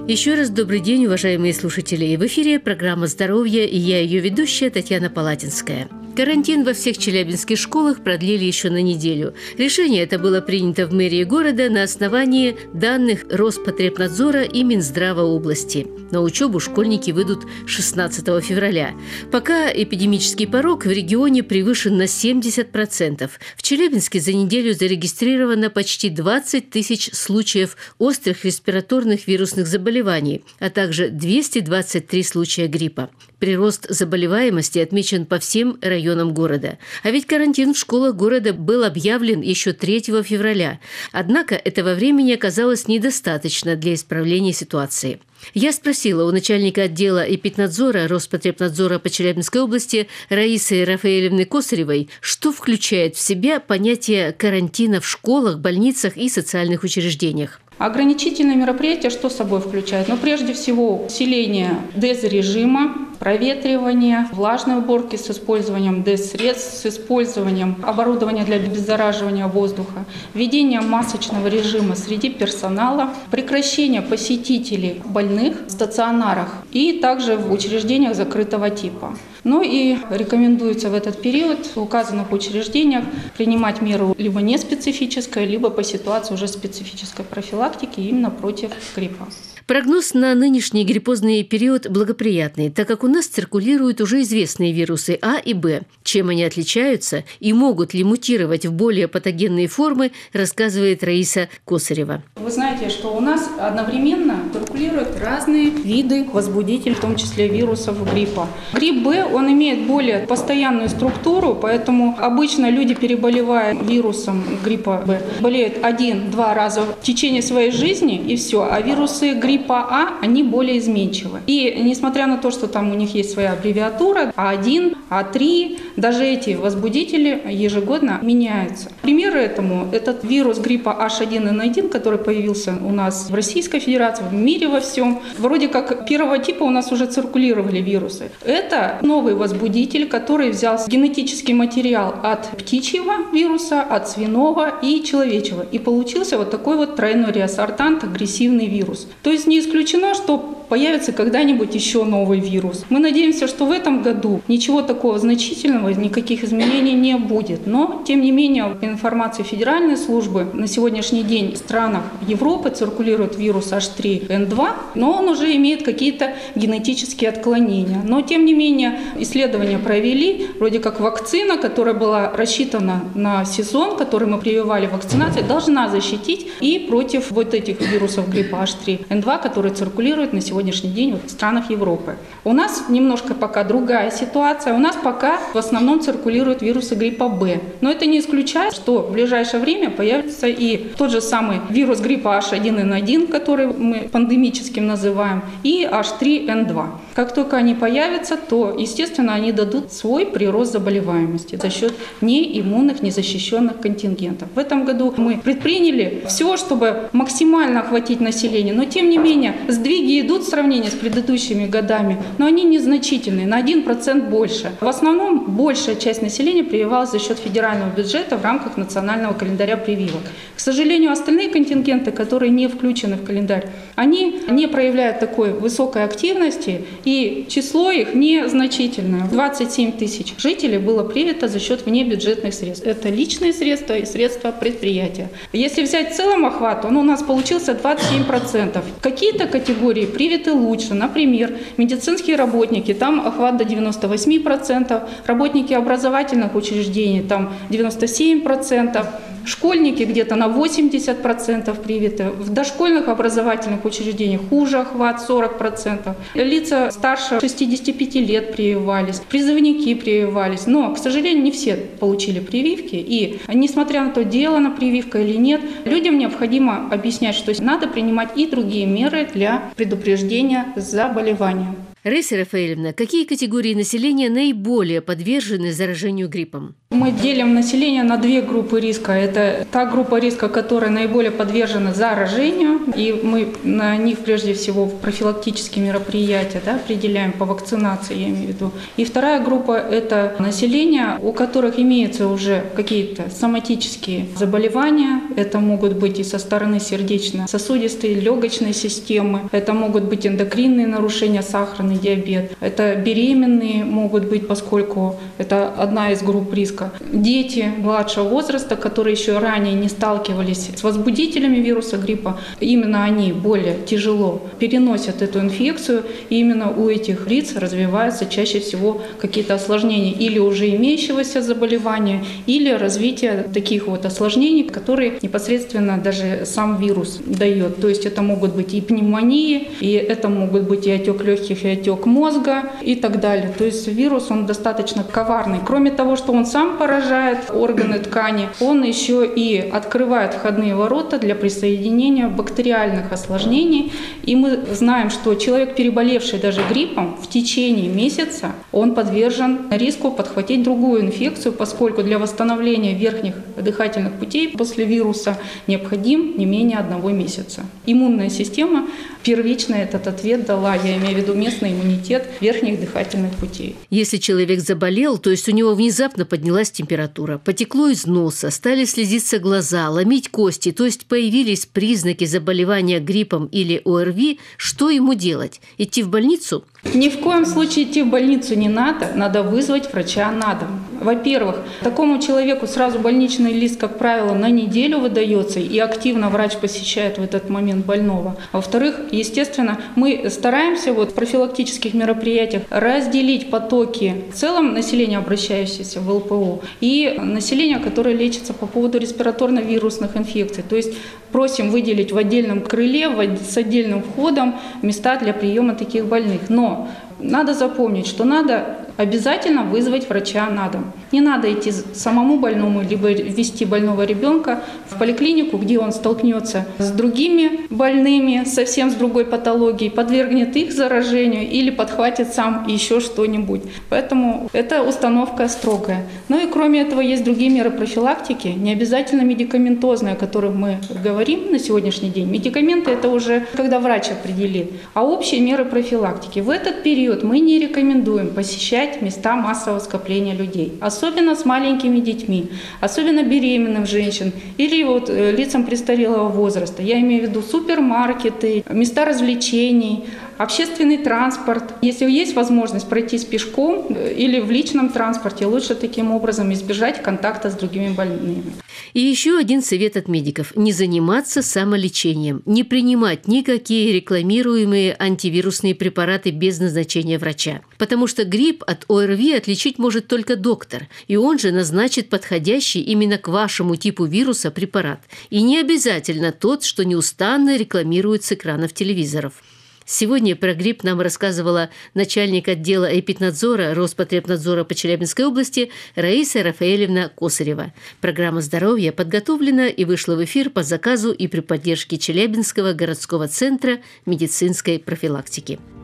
Еще раз добрый день, уважаемые слушатели. В эфире программа «Здоровье» и я ее ведущая Татьяна Палатинская. Карантин во всех челябинских школах продлили еще на неделю. Решение это было принято в мэрии города на основании данных Роспотребнадзора и Минздрава области. На учебу школьники выйдут 16 февраля. Пока эпидемический порог в регионе превышен на 70%. В Челябинске за неделю зарегистрировано почти 20 тысяч случаев острых респираторных вирусных заболеваний, а также 223 случая гриппа. Прирост заболеваемости отмечен по всем районам города. А ведь карантин в школах города был объявлен еще 3 февраля. Однако этого времени оказалось недостаточно для исправления ситуации. Я спросила у начальника отдела эпиднадзора Роспотребнадзора по Челябинской области Раисы Рафаэлевны Косаревой, что включает в себя понятие карантина в школах, больницах и социальных учреждениях. Ограничительные мероприятия что собой включают? Прежде всего, усиление ДЭЗ-режима, проветривание, влажной уборки с использованием ДЭЗ-средств, с использованием оборудования для обеззараживания воздуха, введение масочного режима среди персонала, прекращение посетителей больных в стационарах и также в учреждениях закрытого типа. И рекомендуется в этот период в указанных учреждениях принимать меру либо неспецифической, либо по ситуации уже специфической профилактики именно против гриппа. Прогноз на нынешний гриппозный период благоприятный, так как у нас циркулируют уже известные вирусы А и Б. Чем они отличаются и могут ли мутировать в более патогенные формы, рассказывает Раиса Косарева. Вы знаете, что у нас одновременно циркулируют разные виды возбудителей, в том числе вирусов гриппа. Грипп Б, он имеет более постоянную структуру, поэтому обычно люди, переболевая вирусом гриппа Б, болеют 1-2 раза в течение своей жизни и все, а вирусы гриппа А, они более изменчивы. И несмотря на то, что там у них есть своя аббревиатура, А1, А3, даже эти возбудители ежегодно меняются. Примеры этому – этот вирус гриппа H1N1, который появился у нас в Российской Федерации, в мире во всем. Вроде как первого типа у нас уже циркулировали вирусы. Это новый возбудитель, который взял генетический материал от птичьего вируса, от свиного и человечего. И получился вот такой вот тройной реассортант, агрессивный вирус. То есть не исключено, что появится когда-нибудь еще новый вирус. Мы надеемся, что в этом году ничего такого значительного, никаких изменений не будет. Но, тем не менее, по информации Федеральной службы, на сегодняшний день в странах Европы циркулирует вирус H3N2, но он уже имеет какие-то генетические отклонения. Но, тем не менее, исследования провели, вроде как вакцина, которая была рассчитана на сезон, который мы прививали вакцинацией, должна защитить и против вот этих вирусов гриппа H3N2, которые циркулируют на сегодняшний день в странах Европы. У нас немножко пока другая ситуация. У нас пока в основном циркулируют вирусы гриппа Б. Но это не исключает, что в ближайшее время появится и тот же самый вирус гриппа H1N1, который мы пандемическим называем, и H3N2. Как только они появятся, то, естественно, они дадут свой прирост заболеваемости за счет неиммунных, незащищенных контингентов. В этом году мы предприняли все, чтобы максимально охватить население, но тем не менее сдвиги идут в сравнении с предыдущими годами, но они незначительные, на 1% больше. В основном большая часть населения прививалась за счет федерального бюджета в рамках национального календаря прививок. К сожалению, остальные контингенты, которые не включены в календарь, они не проявляют такой высокой активности, и число их незначительное. 27 тысяч жителей было привито за счет внебюджетных средств. Это личные средства и средства предприятия. Если взять в целом охват, он у нас получился 27%. Какие-то категории привиты лучше, например, медицинские работники, там охват до 98%, работники образовательных учреждений, там 97%, школьники где-то на 80% привиты, в дошкольных образовательных учреждениях хуже охват 40%, лица старше 65 лет прививались, призывники прививались, но, к сожалению, не все получили прививки, и несмотря на то, делана прививка или нет, людям необходимо объяснять, что надо принимать и другие меры для предупреждения заболевания. Раиса Рафаэлевна, какие категории населения наиболее подвержены заражению гриппом? Мы делим население на две группы риска. Это та группа риска, которая наиболее подвержена заражению, и мы на них прежде всего профилактические мероприятия определяем по вакцинации, я имею в виду. И вторая группа – это население, у которых имеются уже какие-то соматические заболевания. Это могут быть и со стороны сердечно-сосудистой, легочной системы, это могут быть эндокринные нарушения, сахарный диабет, это беременные могут быть, поскольку это одна из групп риска. Дети младшего возраста, которые еще ранее не сталкивались с возбудителями вируса гриппа, именно они более тяжело переносят эту инфекцию, и именно у этих лиц развиваются чаще всего какие-то осложнения или уже имеющегося заболевания, или развитие таких вот осложнений, которые непосредственно даже сам вирус дает. То есть это могут быть и пневмонии, и это могут быть и отек легких, и отек мозга, и так далее. То есть вирус, он достаточно коварный. Кроме того, что он сам поражает органы ткани, он еще и открывает входные ворота для присоединения бактериальных осложнений. И мы знаем, что человек, переболевший даже гриппом, в течение месяца он подвержен риску подхватить другую инфекцию, поскольку для восстановления верхних дыхательных путей после вируса необходим не менее 1 месяца. Иммунная система первично этот ответ дала, я имею в виду местный иммунитет верхних дыхательных путей. Если человек заболел, то есть у него внезапно поднялась температура, потекло из носа, стали слезиться глаза, ломить кости, то есть появились признаки заболевания гриппом или ОРВИ, что ему делать? Идти в больницу? Ни в коем случае идти в больницу не надо вызвать врача на дом. Во-первых, такому человеку сразу больничный лист, как правило, на неделю выдается, и активно врач посещает в этот момент больного. А во-вторых, естественно, мы стараемся в профилактических мероприятиях разделить потоки в целом населения, обращающегося в ЛПО, и населения, которое лечится по поводу респираторно-вирусных инфекций. То есть просим выделить в отдельном крыле с отдельным входом места для приема таких больных. Но надо запомнить, что надо обязательно вызвать врача на дом. Не надо идти самому больному, либо вести больного ребенка в поликлинику, где он столкнется с другими больными, совсем с другой патологией, подвергнет их заражению или подхватит сам еще что-нибудь. Поэтому эта установка строгая. Ну и кроме этого есть другие меры профилактики, не обязательно медикаментозные, о которых мы говорим на сегодняшний день. Медикаменты – это уже когда врач определит. А общие меры профилактики. В этот период мы не рекомендуем посещать места массового скопления людей, особенно с маленькими детьми, особенно беременным женщин или лицам престарелого возраста. Я имею в виду супермаркеты, места развлечений, общественный транспорт. Если есть возможность пройтись пешком или в личном транспорте, лучше таким образом избежать контакта с другими больными. И еще один совет от медиков – не заниматься самолечением, не принимать никакие рекламируемые антивирусные препараты без назначения врача. Потому что грипп от ОРВИ отличить может только доктор, и он же назначит подходящий именно к вашему типу вируса препарат. И не обязательно тот, что неустанно рекламируют с экранов телевизоров. Сегодня про грипп нам рассказывала начальник отдела эпиднадзора Роспотребнадзора по Челябинской области Раиса Рафаэлевна Косарева. Программа «Здоровье» подготовлена и вышла в эфир по заказу и при поддержке Челябинского городского центра медицинской профилактики.